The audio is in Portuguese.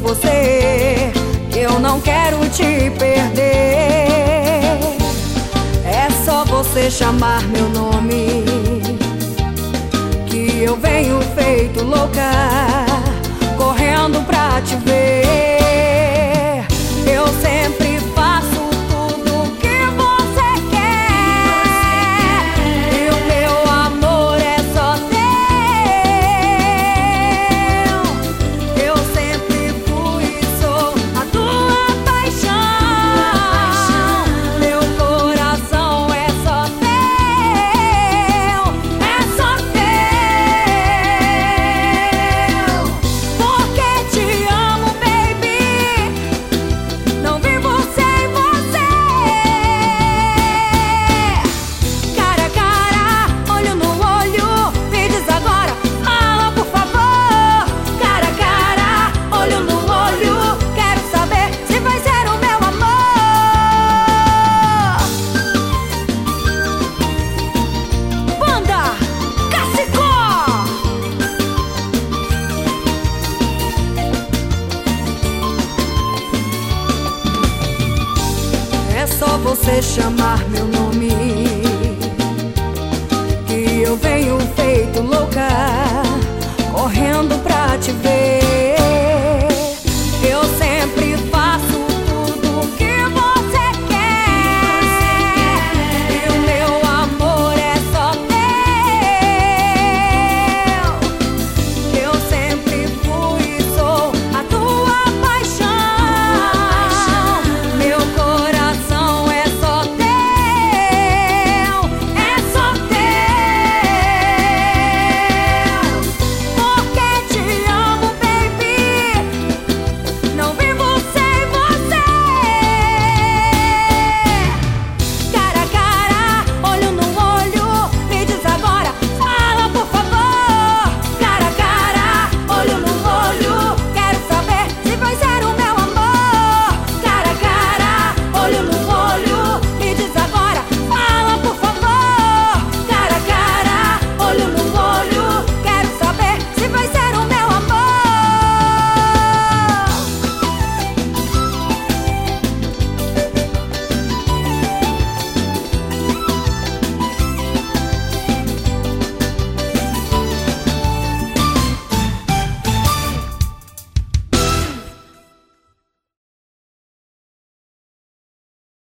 você, que eu não quero te perder. É só você chamar meu nome, que eu venho feito louca, correndo pra te ver. Eu sempre faço tudo que você quer, e o meu amor é só teu. Eu sempre fui e sou a tua paixão. Meu coração é só teu, é só teu. Porque te amo, baby, não vivo sem você. Cara a cara, olho no olho, me diz agora, fala por favor. Cara a cara, olho no olho, quero saber se vai ser o meu amor. Banda Cacicó. É só você chamar meu nome, que eu venho feito louca, correndo pra te ver.